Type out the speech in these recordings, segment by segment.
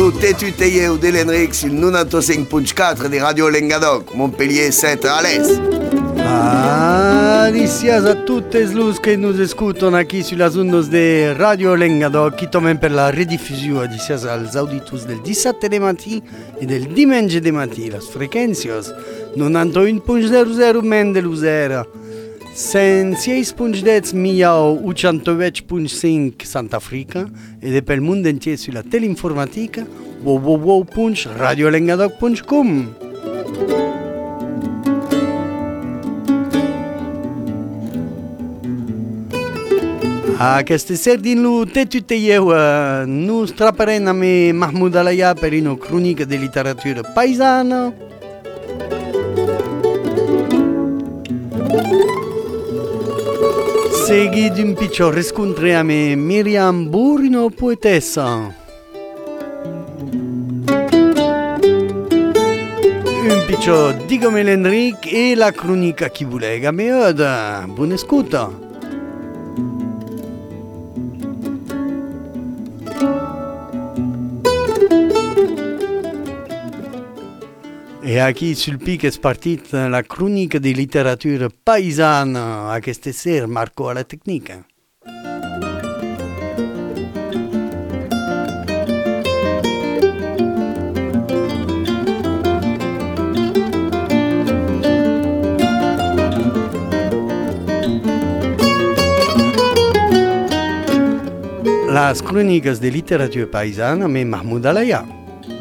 lo Tetuteieu de l'Enric sul 95.4 di Radio Lengadoc, Montpellier 7 à l'Est. Gracias a tutti los che nos escutan qui sulle ondes de Radio Lengadoc, qui tombent per la rediffusione di als auditus del 17 de matí e del dimanche de matí. Las frequències 91.00 Mendeluzera, 106.10 Miau, 108.5 Sant'Africa e de pel mondo entier sulla teleinformatica www.radiolengadoc.com. Aquesta sera din lo Tetuteieu nu strapperem a me Mahmoud Alaya per una cronica di letteratura paesana. Seguit d'un picciò riscontriamo Miriam Burino, poetessa. Un picciò digame l'Enric e la cronica chi vulega me oda. Buona ascolta. E qui sul pic è partita la cronica di letteratura paesana a questa sera, Marco alla tecnica. Las crónicas de literatura paesana me Mahmoud Alaya.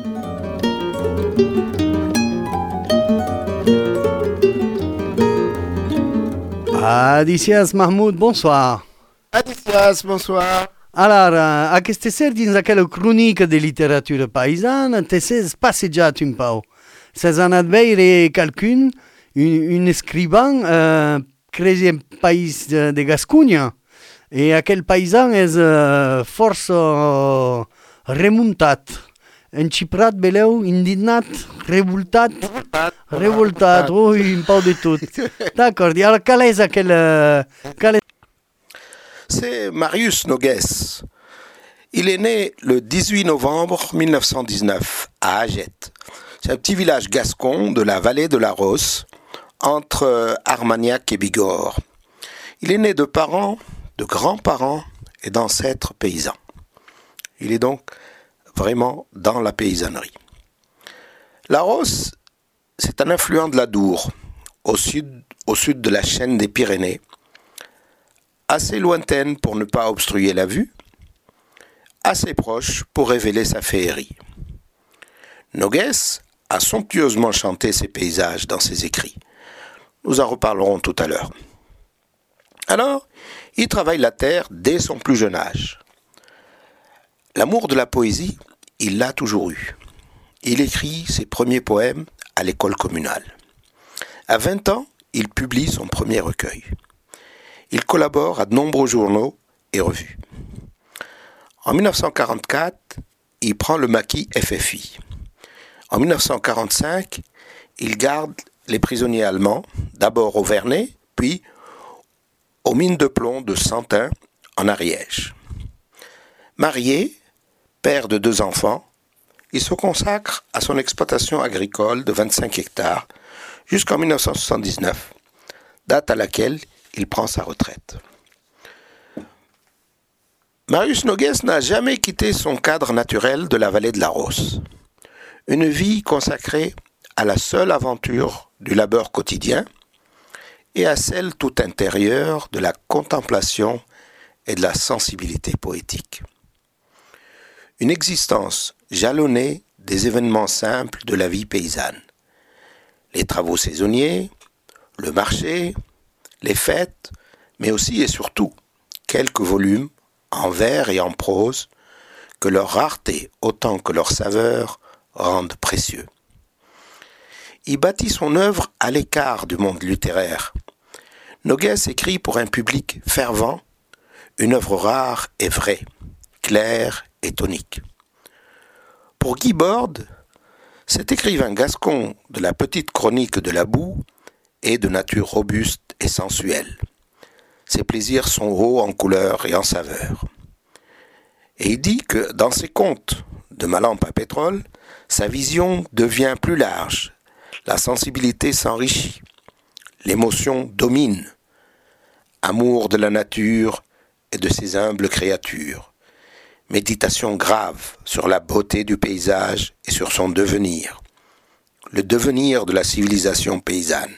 Adicias Mahmoud, bonsoir. Adicias, bonsoir. Alors, a questa sera dins aquella cronica di letteratura paesana, te sei passeggiato un po'. Sei andato a vedere qualcuno, un scrivano, crede in paese di Gascogna, e aquel paesan è forse remontato. Enciprat, beleu, indignat, revoltat, oui, un peu de tout. D'accord, alors quel est C'est Marius Noguès. Il est né le 18 novembre 1919 à Agette. C'est un petit village gascon de la vallée de la Rosse, entre Armagnac et Bigorre. Il est né de parents, de grands-parents et d'ancêtres paysans. Il est donc vraiment dans la paysannerie. La Rosse, c'est un affluent de la Dour, au sud de la chaîne des Pyrénées, assez lointaine pour ne pas obstruer la vue, assez proche pour révéler sa féerie. Noguès a somptueusement chanté ses paysages dans ses écrits. Nous en reparlerons tout à l'heure. Alors, il travaille la terre dès son plus jeune âge. L'amour de la poésie, il l'a toujours eu. Il écrit ses premiers poèmes à l'école communale. À 20 ans, il publie son premier recueil. Il collabore à de nombreux journaux et revues. En 1944, il prend le maquis FFI. En 1945, il garde les prisonniers allemands, d'abord au Vernet, puis aux mines de plomb de Santin, en Ariège. Marié, père de 2 enfants, il se consacre à son exploitation agricole de 25 hectares jusqu'en 1979, date à laquelle il prend sa retraite. Marius Noguès n'a jamais quitté son cadre naturel de la vallée de la Rosse. Une vie consacrée à la seule aventure du labeur quotidien et à celle tout intérieure de la contemplation et de la sensibilité poétique. Une existence jalonnée des événements simples de la vie paysanne. Les travaux saisonniers, le marché, les fêtes, mais aussi et surtout quelques volumes, en vers et en prose, que leur rareté autant que leur saveur rendent précieux. Il bâtit son œuvre à l'écart du monde littéraire. Noguès écrit pour un public fervent, une œuvre rare et vraie, claire et tonique. Pour Guy Borde, cet écrivain gascon de la petite chronique de la boue est de nature robuste et sensuelle. Ses plaisirs sont hauts en couleur et en saveur. Et il dit que dans ses contes de ma lampe à pétrole, sa vision devient plus large, la sensibilité s'enrichit, l'émotion domine, amour de la nature et de ses humbles créatures, méditation grave sur la beauté du paysage et sur son devenir, le devenir de la civilisation paysanne.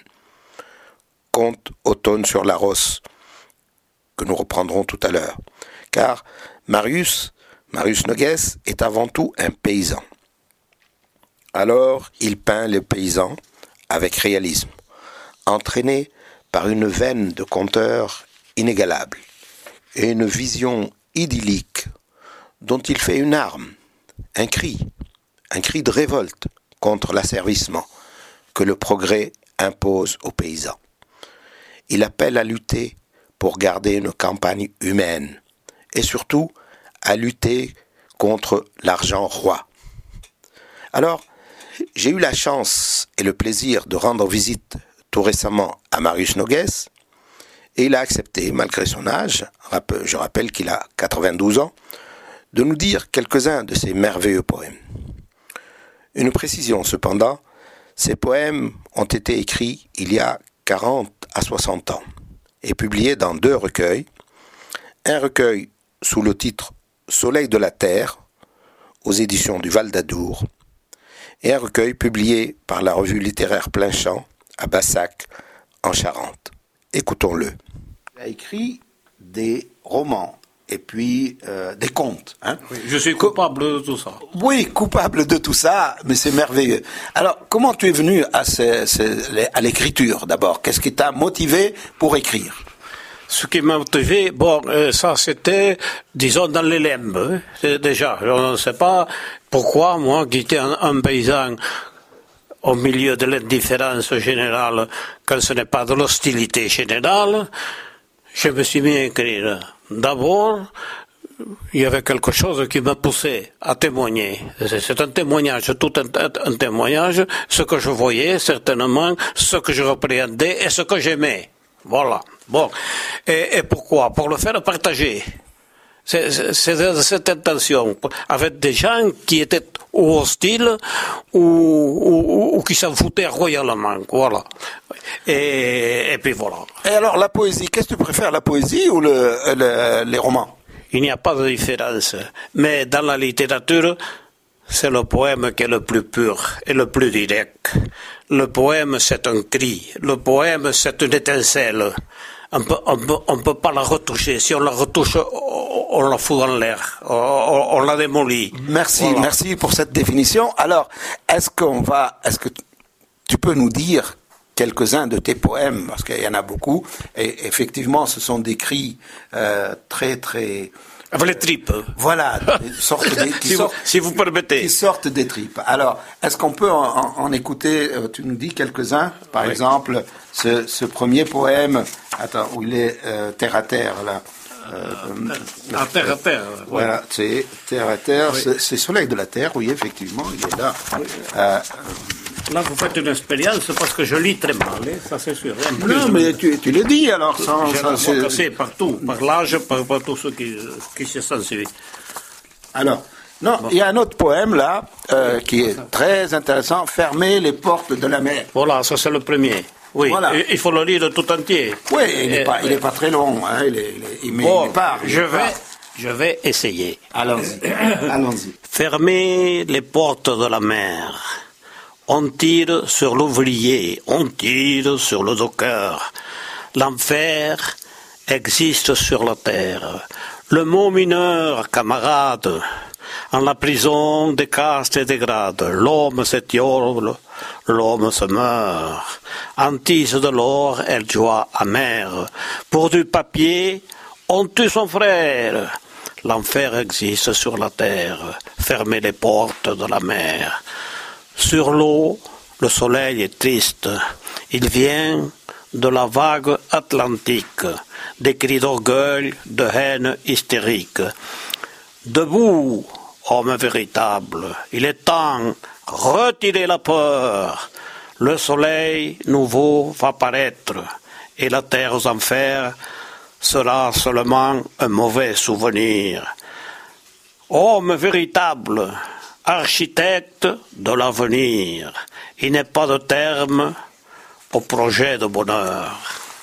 Conte automne sur la Rosse, que nous reprendrons tout à l'heure, car Marius Noguès est avant tout un paysan. Alors, il peint le paysan avec réalisme, entraîné par une veine de conteur inégalable et une vision idyllique dont il fait une arme, un cri de révolte contre l'asservissement que le progrès impose aux paysans. Il appelle à lutter pour garder une campagne humaine et surtout à lutter contre l'argent roi. Alors, j'ai eu la chance et le plaisir de rendre visite tout récemment à Marius Noguès et il a accepté, malgré son âge, je rappelle qu'il a 92 ans, de nous dire quelques-uns de ses merveilleux poèmes. Une précision cependant, ces poèmes ont été écrits il y a 40 à 60 ans et publiés dans 2 recueils, un recueil sous le titre « Soleil de la Terre » aux éditions du Val d'Adour et un recueil publié par la revue littéraire Plein Champ à Bassac, en Charente. Écoutons-le. Il a écrit des romans et puis des contes. Hein. Oui, je suis coupable de tout ça. Oui, coupable de tout ça, mais c'est merveilleux. Alors, comment tu es venu à l'écriture d'abord? Qu'est-ce qui t'a motivé pour écrire? Ce qui m'a motivé, ça c'était, disons, dans les limbes. Déjà, je ne sais pas pourquoi, moi, qui étais un paysan au milieu de l'indifférence générale, quand ce n'est pas de l'hostilité générale, je me suis mis à écrire. D'abord, il y avait quelque chose qui m'a poussé à témoigner. C'est un témoignage, tout un témoignage, ce que je voyais, certainement, ce que je repréhendais et ce que j'aimais. Voilà. Bon. Et pourquoi? Pour le faire partager. C'est cette intention. Avec des gens qui étaient ou hostiles ou qui s'en foutaient royalement. Voilà. Et puis voilà. Et alors la poésie, qu'est-ce que tu préfères, la poésie ou les romans? Il n'y a pas de différence. Mais dans la littérature, c'est le poème qui est le plus pur et le plus direct. Le poème, c'est un cri. Le poème, c'est une étincelle. On peut pas la retoucher. Si on la retouche, on la fout en l'air. On la démolit. Merci, voilà. Merci pour cette définition. Alors, est-ce que tu peux nous dire quelques-uns de tes poèmes, parce qu'il y en a beaucoup, et effectivement, ce sont des cris très, très... Avec les tripes. Voilà, si vous permettez. Qui sortent des tripes. Alors, est-ce qu'on peut en écouter, tu nous dis quelques-uns, par exemple, ce premier poème, où il est terre à terre, là. Terre à terre. Voilà, c'est terre à terre, oui. C'est Soleil de la Terre, oui, effectivement, il est là. Oui. Là, vous faites une expérience parce que je lis très mal, ça c'est sûr. Non, mais tu le dis alors. C'est partout, par l'âge, par tout ce qui se sensibilise. Alors, non, il y a un autre poème là qui est très intéressant, Fermer les portes de la mer. Voilà, ça c'est le premier. Oui, voilà. Il faut le lire tout entier. Oui, il n'est pas très long, hein, je vais essayer. Allons-y. Fermer les portes de la mer. On tire sur l'ouvrier, on tire sur le docker. L'enfer existe sur la terre. Le mot mineur, camarade, en la prison des castes et des grades. L'homme s'étiole, l'homme se meurt. En tise de l'or, elle joie amère. Pour du papier, on tue son frère. L'enfer existe sur la terre. Fermez les portes de la mer. Sur l'eau, le soleil est triste. Il vient de la vague atlantique, des cris d'orgueil, de haine hystérique. Debout, homme véritable, il est temps, retirez la peur. Le soleil nouveau va paraître, et la terre aux enfers sera seulement un mauvais souvenir. Homme véritable, architecte de l'avenir. Il n'est pas de terme au projet de bonheur.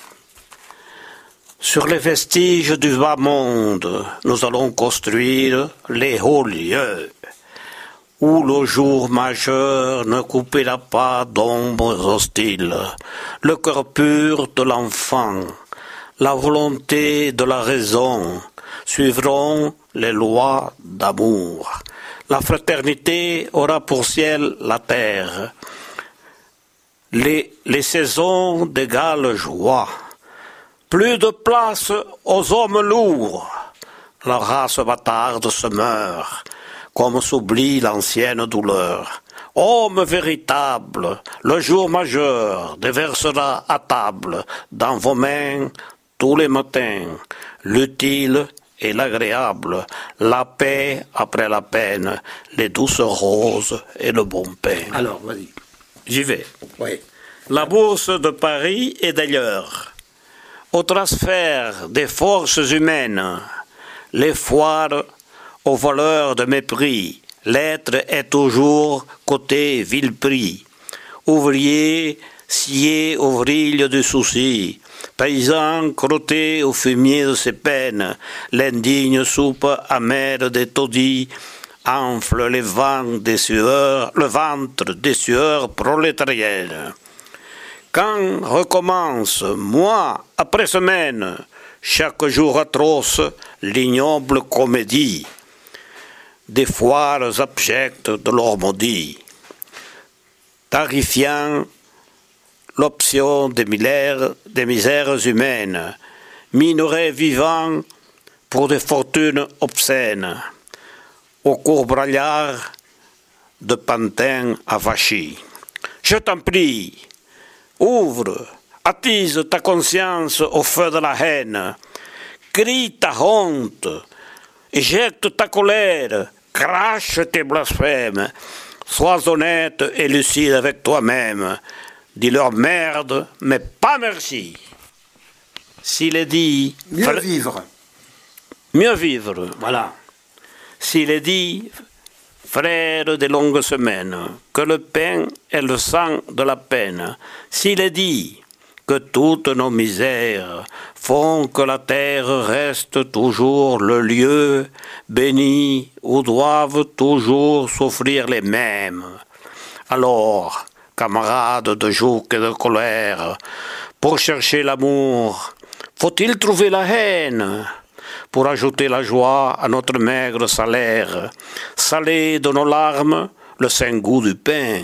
Sur les vestiges du bas monde, nous allons construire les hauts lieux, où le jour majeur ne coupera pas d'ombres hostiles, le cœur pur de l'enfant, la volonté de la raison suivront les lois d'amour. La fraternité aura pour ciel la terre, les saisons d'égale joie. Plus de place aux hommes lourds, la race bâtarde se meurt, comme s'oublie l'ancienne douleur. Homme véritable, le jour majeur déversera à table dans vos mains tous les matins l'utile et l'agréable, la paix après la peine, les douces roses et le bon pain. Alors, vas-y. J'y vais. Oui. La bourse de Paris et d'ailleurs, au transfert des forces humaines, les foires aux voleurs de mépris, l'être est toujours côté vil prix. Ouvrier scié au vrille du souci, paysan crotté au fumier de ses peines, l'indigne soupe amère des taudis enfle le ventre des sueurs prolétariennes. Quand recommence, mois après semaine, chaque jour atroce, l'ignoble comédie des foires abjectes de l'Ormondie, tarifiant l'option des misères humaines, minerais vivants pour des fortunes obscènes, au cours braillard de Pantin à Vachy. Je t'en prie, ouvre, attise ta conscience au feu de la haine, crie ta honte, jette ta colère, crache tes blasphèmes, sois honnête et lucide avec toi-même, dis-leur merde, mais pas merci. S'il est dit... Mieux vivre. Mieux vivre. Voilà. S'il est dit, frère des longues semaines, que le pain est le sang de la peine, s'il est dit que toutes nos misères font que la terre reste toujours le lieu béni où doivent toujours souffrir les mêmes, alors, camarades de joug et de colère, pour chercher l'amour, faut-il trouver la haine? Pour ajouter la joie à notre maigre salaire, saler de nos larmes le saint goût du pain.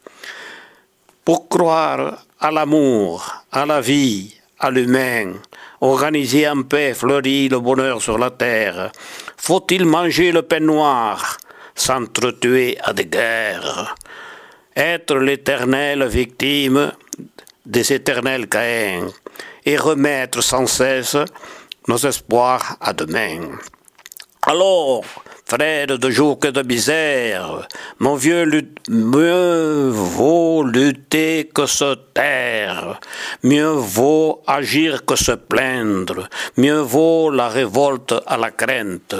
Pour croire à l'amour, à la vie, à l'humain, organiser en paix fleuri le bonheur sur la terre, faut-il manger le pain noir, s'entretuer à des guerres, être l'éternelle victime des éternels Caïns et remettre sans cesse nos espoirs à demain. Alors, frères de jour que de misère, mon vieux, mieux vaut lutter que se taire, mieux vaut agir que se plaindre, mieux vaut la révolte à la crainte.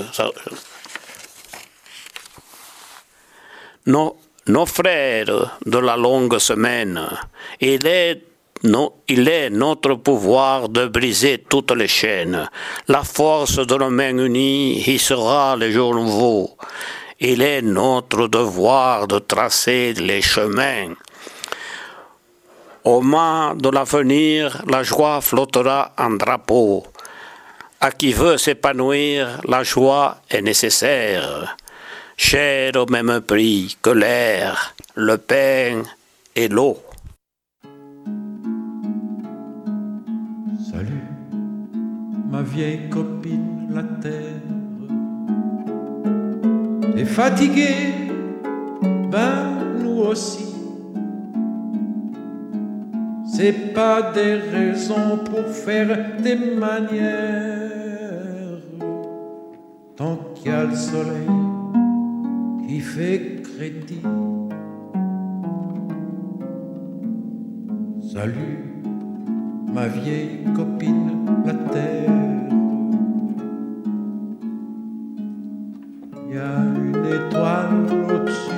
Nos frères de la longue semaine, il est notre pouvoir de briser toutes les chaînes. La force de nos mains unies hissera les jours nouveaux. Il est notre devoir de tracer les chemins. Au mât de l'avenir, la joie flottera en drapeau. À qui veut s'épanouir, la joie est nécessaire. Cher au même prix que l'air, le pain et l'eau. Salut, ma vieille copine, la terre. T'es fatiguée, ben nous aussi. C'est pas des raisons pour faire des manières. Tant qu'il y a le soleil qui fait crédit. Salut, ma vieille copine, la terre. Il y a une étoile au-dessus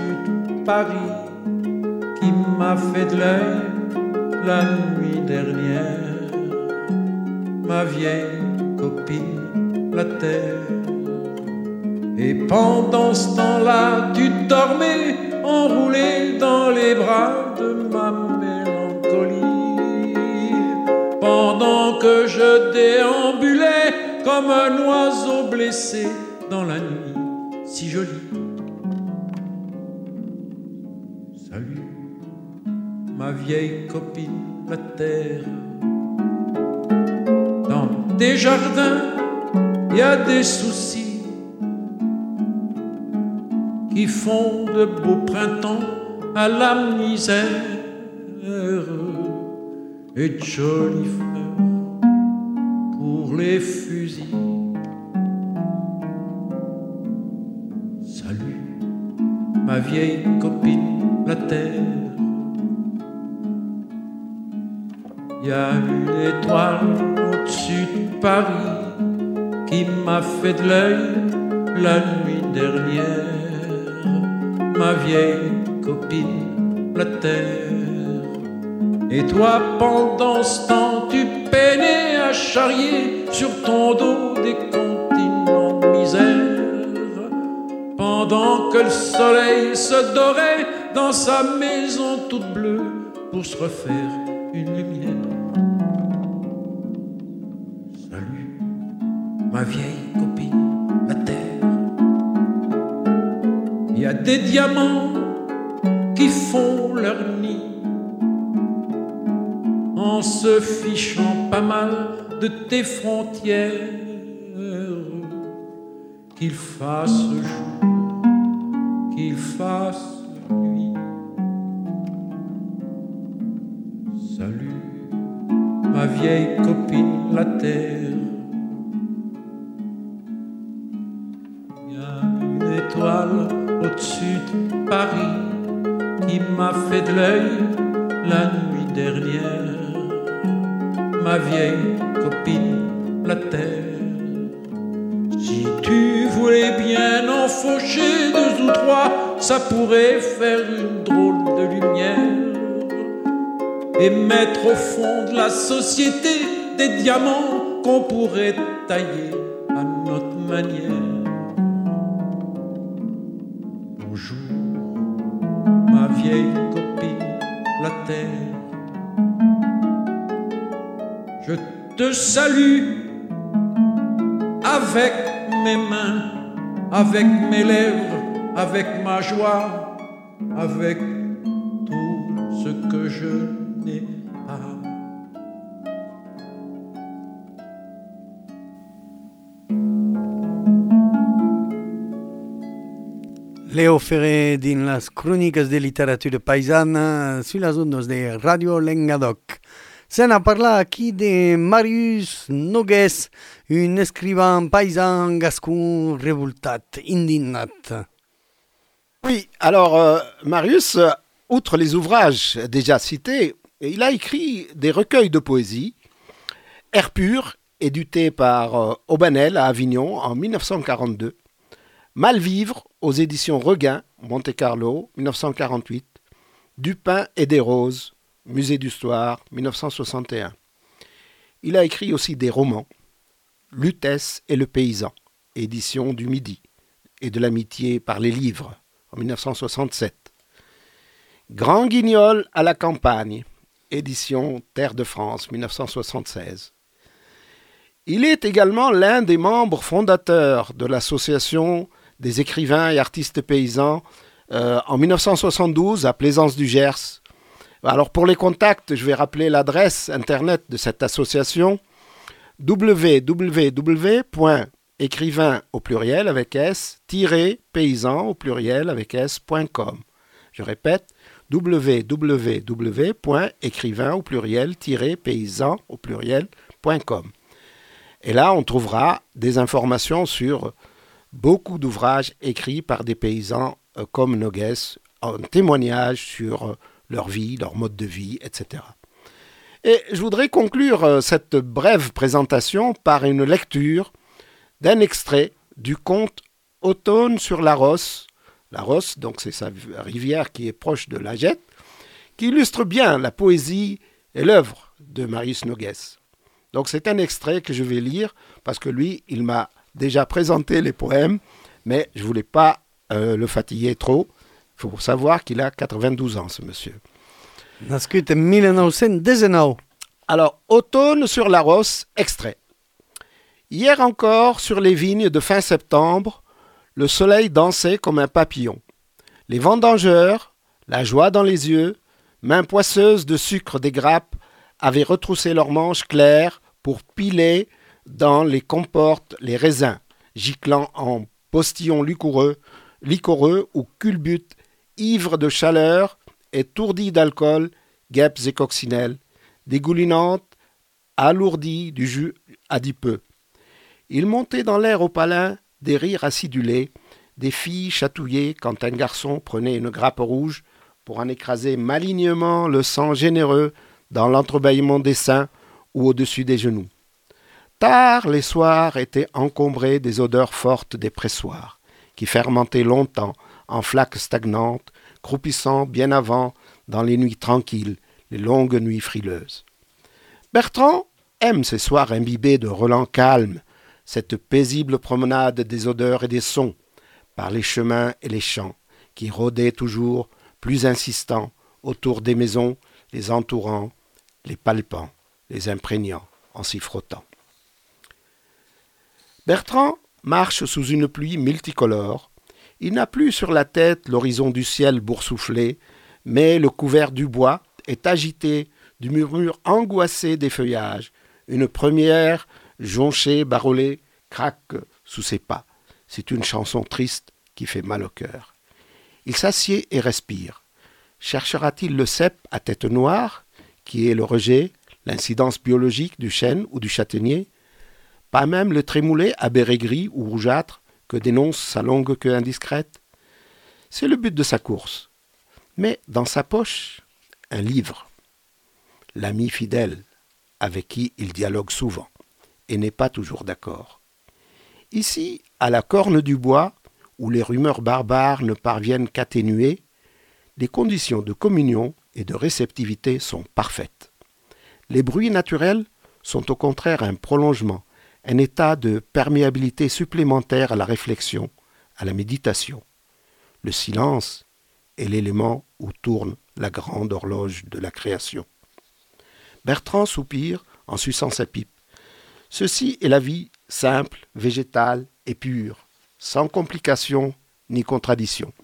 Paris qui m'a fait de l'œil la nuit dernière, ma vieille copine, la terre. Et pendant ce temps-là, tu dormais enroulé dans les bras de ma mélancolie, pendant que je déambulais comme un oiseau blessé dans la nuit si jolie. Salut, ma vieille copine, la terre. Dans tes jardins, y a des soucis qui font de beaux printemps à la misère, et de jolies fleurs pour les fusils. Salut, ma vieille copine, la terre. Y a une étoile au-dessus de Paris qui m'a fait de l'œil la nuit dernière, ma vieille copine, la terre. Et toi, pendant ce temps, tu peinais à charrier sur ton dos des comptines en misère, pendant que le soleil se dorait dans sa maison toute bleue pour se refaire une lumière. Salut, ma vieille copine, la terre. Il y a des diamants qui font leur nid en se fichant pas mal de tes frontières, qu'il fasse jour, qu'il fasse nuit. Salut, ma vieille copine, la terre. Il y a une étoile au-dessus de Paris qui m'a fait de l'œil la nuit dernière, ma vieille copine, la terre. Si tu voulais bien en faucher deux ou trois, ça pourrait faire une drôle de lumière et mettre au fond de la société des diamants qu'on pourrait tailler à notre manière. Bonjour, ma vieille copine, la terre. Je te salue avec mes mains, avec mes lèvres, avec ma joie, avec tout ce que je n'ai pas. Leo Ferré din las cròniques de literatura paisana sulla ondas de Radio Lengadoc. Se n'a parlé aquí de Marius Noguès, un écrivain paysan gascon révoltat, indignat. Oui, alors Marius, outre les ouvrages déjà cités, il a écrit des recueils de poésie. Air pur, édité par Aubanel à Avignon en 1942. Malvivre aux éditions Regain, Monte-Carlo, 1948. Du pain et des roses, Musée d'Histoire, 1961. Il a écrit aussi des romans. Lutèce et le paysan, édition du Midi, et de l'amitié par les livres, en 1967. Grand Guignol à la campagne, édition Terre de France, 1976. Il est également l'un des membres fondateurs de l'association des écrivains et artistes paysans en 1972 à Plaisance du Gers. Alors pour les contacts, je vais rappeler l'adresse internet de cette association www.écrivain au pluriel avec s-paysan au pluriel avec s.com. Je répète, www.écrivain au pluriel-paysan au pluriel.com. Et là, on trouvera des informations sur beaucoup d'ouvrages écrits par des paysans comme Noguès, en témoignage sur leur vie, leur mode de vie, etc. Et je voudrais conclure cette brève présentation par une lecture d'un extrait du conte Automne sur la Rosse la Rosse, donc c'est sa rivière qui est proche de la Jette, qui illustre bien la poésie et l'œuvre de Marius Noguès. Donc c'est un extrait que je vais lire, parce que lui, il m'a déjà présenté les poèmes, mais je ne voulais pas le fatiguer trop. Il faut savoir qu'il a 92 ans, ce monsieur. Nascut en 1919. Alors, Automne sur la Rosse, extrait. Hier encore, sur les vignes de fin septembre, le soleil dansait comme un papillon. Les vendangeurs, la joie dans les yeux, mains poisseuses de sucre des grappes, avaient retroussé leurs manches claires pour piler dans les comportes les raisins, giclant en postillons liquoreux ou culbutes, ivres de chaleur, étourdis d'alcool, guêpes et coccinelles, dégoulinantes, alourdies du jus adipeux. Il montait dans l'air opalin des rires acidulés, des filles chatouillées quand un garçon prenait une grappe rouge pour en écraser malignement le sang généreux dans l'entrebâillement des seins ou au-dessus des genoux. Tard, les soirs étaient encombrés des odeurs fortes des pressoirs, qui fermentaient longtemps en flaques stagnantes, croupissant bien avant dans les nuits tranquilles, les longues nuits frileuses. Bertrand aime ces soirs imbibés de relents calmes, cette paisible promenade des odeurs et des sons, par les chemins et les champs, qui rôdaient toujours, plus insistants, autour des maisons, les entourant, les palpant, les imprégnant, en s'y frottant. Bertrand marche sous une pluie multicolore. Il n'a plus sur la tête l'horizon du ciel boursouflé, mais le couvert du bois est agité du murmure angoissé des feuillages. Une première, jonchée, barolée, craque sous ses pas. C'est une chanson triste qui fait mal au cœur. Il s'assied et respire. Cherchera-t-il le cep à tête noire, qui est le rejet, l'incidence biologique du chêne ou du châtaignier? Pas même le trémoulet à béret gris ou rougeâtre que dénonce sa longue queue indiscrète? C'est le but de sa course. Mais dans sa poche, un livre. L'ami fidèle, avec qui il dialogue souvent, et n'est pas toujours d'accord. Ici, à la corne du bois, où les rumeurs barbares ne parviennent qu'atténuer, les conditions de communion et de réceptivité sont parfaites. Les bruits naturels sont au contraire un prolongement, un état de perméabilité supplémentaire à la réflexion, à la méditation. Le silence est l'élément où tourne la grande horloge de la création. Bertrand soupire en suçant sa pipe. Ceci est la vie simple, végétale et pure, sans complications ni contradictions.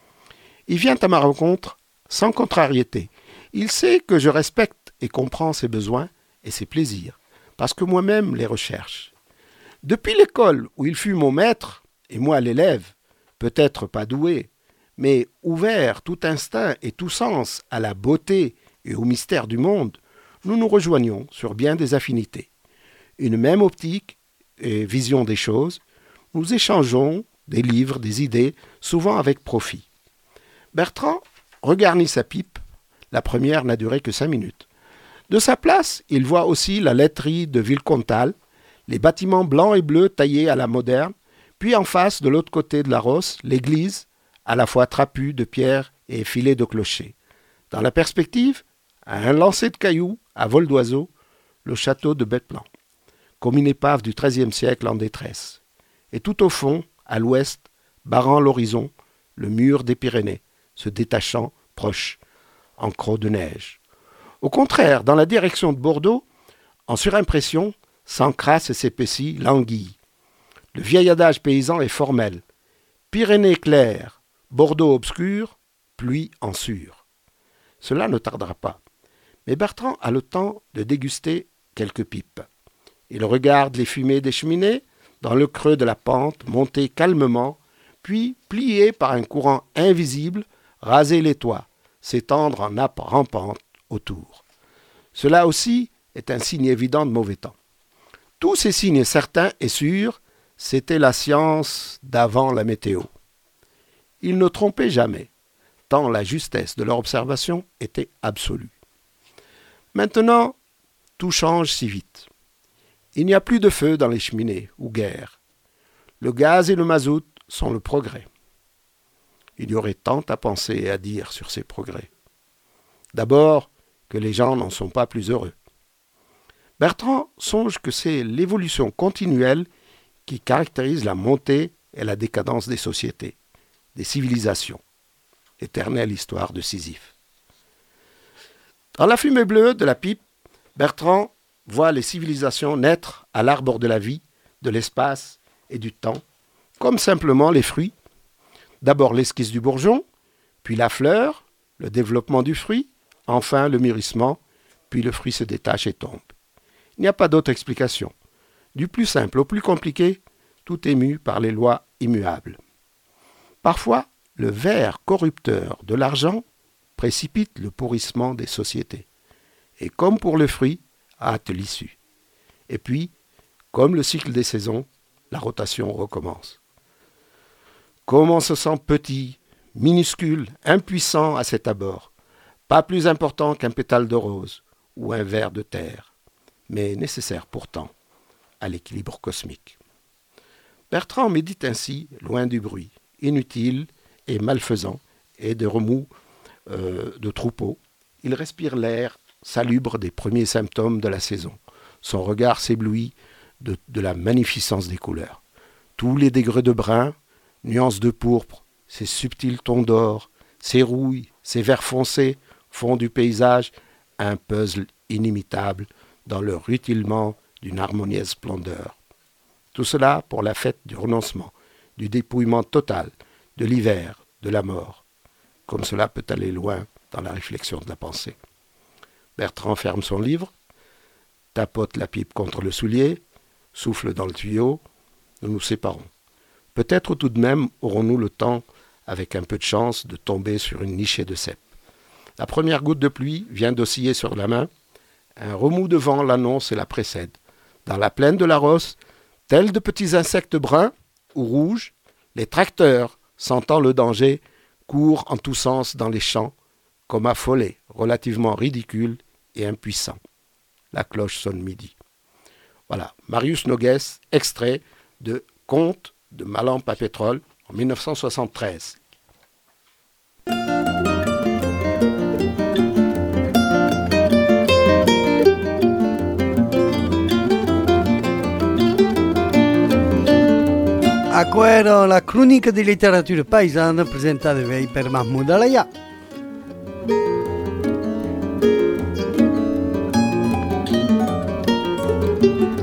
Il vient à ma rencontre sans contrariété. Il sait que je respecte et comprends ses besoins et ses plaisirs, parce que moi-même les recherche. Depuis l'école où il fut mon maître, et moi l'élève, peut-être pas doué, mais ouvert tout instinct et tout sens à la beauté et au mystère du monde, nous nous rejoignons sur bien des affinités. Une même optique et vision des choses, nous échangeons des livres, des idées, souvent avec profit. Bertrand regarnit sa pipe. La première n'a duré que 5 minutes. De sa place, il voit aussi la laiterie de Villecontal, les bâtiments blancs et bleus taillés à la moderne, puis en face, de l'autre côté de la Rosse, l'église, à la fois trapue de pierre et effilée de clochers. Dans la perspective, à un lancer de cailloux, à vol d'oiseau, le château de Bethlen, comme une épave du XIIIe siècle en détresse. Et tout au fond, à l'ouest, barrant l'horizon, le mur des Pyrénées, se détachant, proche, en crocs de neige. Au contraire, dans la direction de Bordeaux, en surimpression, s'encrasse et s'épaissit l'anguille. Le vieil adage paysan est formel. Pyrénées claires, Bordeaux obscur, pluie en sûre. Cela ne tardera pas. Mais Bertrand a le temps de déguster quelques pipes. Il regarde les fumées des cheminées dans le creux de la pente, monter calmement, puis, plier par un courant invisible, raser les toits, s'étendre en nappes rampantes autour. Cela aussi est un signe évident de mauvais temps. Tous ces signes certains et sûrs, c'était la science d'avant la météo. Ils ne trompaient jamais, tant la justesse de leur observation était absolue. Maintenant, tout change si vite. Il n'y a plus de feu dans les cheminées, ou guère. Le gaz et le mazout sont le progrès. il y aurait tant à penser et à dire sur ces progrès. D'abord, que les gens n'en sont pas plus heureux. Bertrand songe que c'est l'évolution continuelle qui caractérise la montée et la décadence des sociétés, des civilisations. Éternelle histoire de Sisyphe. Dans la fumée bleue de la pipe, Bertrand voit les civilisations naître à l'arbre de la vie, de l'espace et du temps, comme simplement les fruits. D'abord l'esquisse du bourgeon, puis la fleur, le développement du fruit, enfin le mûrissement, puis le fruit se détache et tombe. Il n'y a pas d'autre explication. Du plus simple au plus compliqué, tout est mu par les lois immuables. Parfois, le ver corrupteur de l'argent précipite le pourrissement des sociétés. Et comme pour le fruit, hâte l'issue. Et puis, comme le cycle des saisons, la rotation recommence. Comme on se sent petit, minuscule, impuissant à cet abord, pas plus important qu'un pétale de rose ou un ver de terre, mais nécessaire pourtant à l'équilibre cosmique. Bertrand médite ainsi, loin du bruit, inutile et malfaisant, et de remous de troupeaux. Il respire l'air salubre des premiers symptômes de la saison. Son regard s'éblouit de la magnificence des couleurs. Tous les degrés de brun, nuances de pourpre, ces subtils tons d'or, ces rouilles, ces verts foncés font du paysage un puzzle inimitable dans le rutilement d'une harmonieuse splendeur. Tout cela pour la fête du renoncement, du dépouillement total, de l'hiver, de la mort. Comme cela peut aller loin dans la réflexion de la pensée. Bertrand ferme son livre, tapote la pipe contre le soulier, souffle dans le tuyau. Nous nous séparons. Peut-être tout de même aurons-nous le temps, avec un peu de chance, de tomber sur une nichée de cèpes. La première goutte de pluie vient d'osciller sur la main. Un remous de vent l'annonce et la précède. Dans la plaine de la Rosse, tels de petits insectes bruns ou rouges, les tracteurs, sentant le danger, courent en tous sens dans les champs, comme affolés, relativement ridicules et impuissants. La cloche sonne midi. Voilà, Marius Noguès, extrait de Contes de ma lampe à pétrole en 1973. Ecco era la cronica di letteratura paesana presentata per Mahmoud Alaya.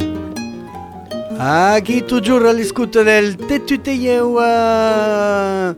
Qui toujours à l'écoute del Tetuteyeu